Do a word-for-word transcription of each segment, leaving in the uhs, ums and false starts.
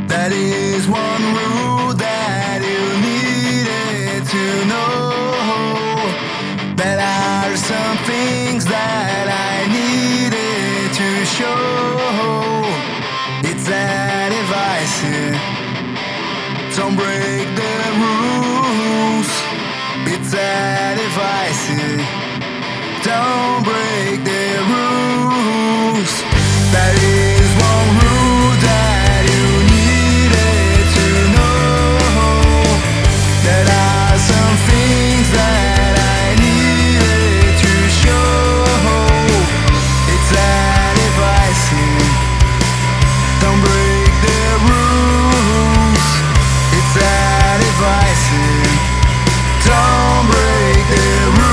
That is one rule that you needed to know. There are some things that I needed to show. It's that advice, yeah. Don't break the rules. It's that advice, yeah. Don't break the rules. That is one rule that you needed to know. There are some things that I needed to show. It's that advice, yeah. Don't break the rules. It's that advice, yeah. Don't break the rules.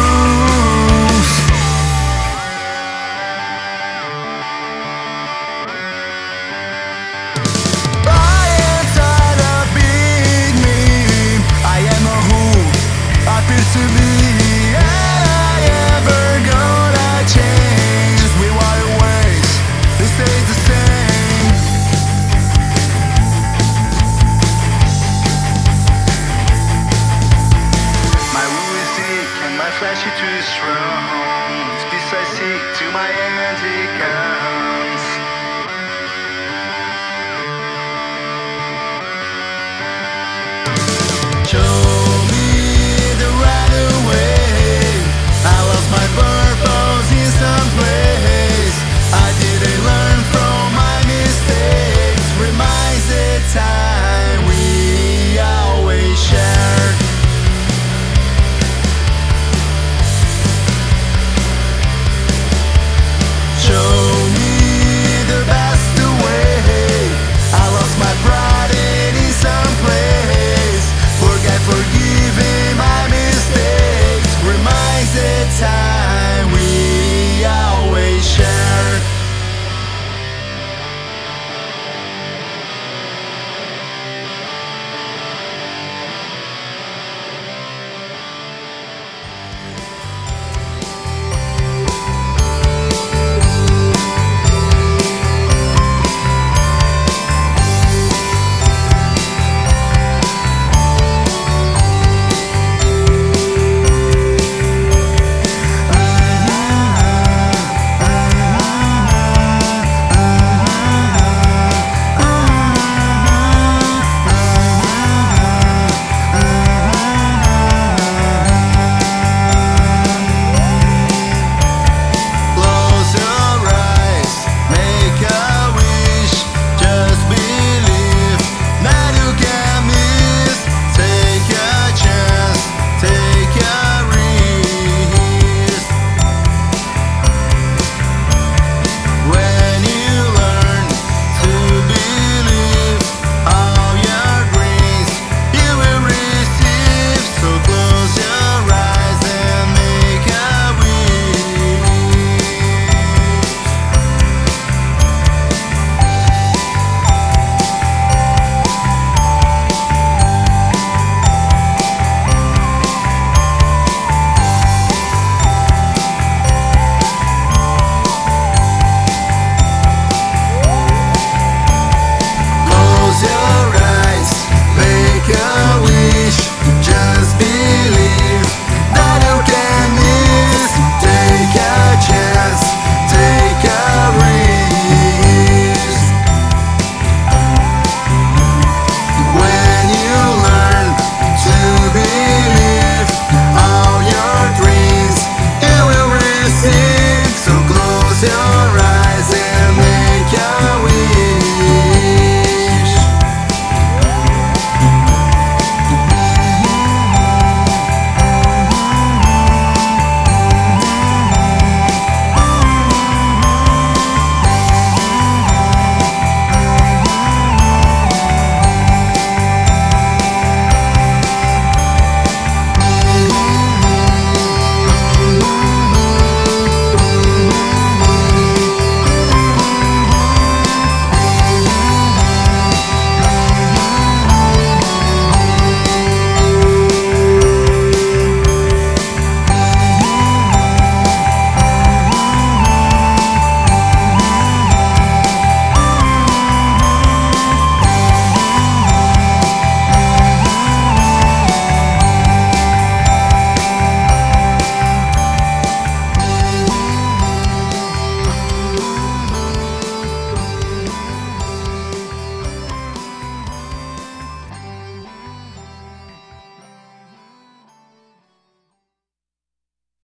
I am tired of being me. I am a who I appear to be. And I ever gonna change. We want your ways, they stay the same. My will is sick and my flesh is too strong. This peace I seek to my empty cup.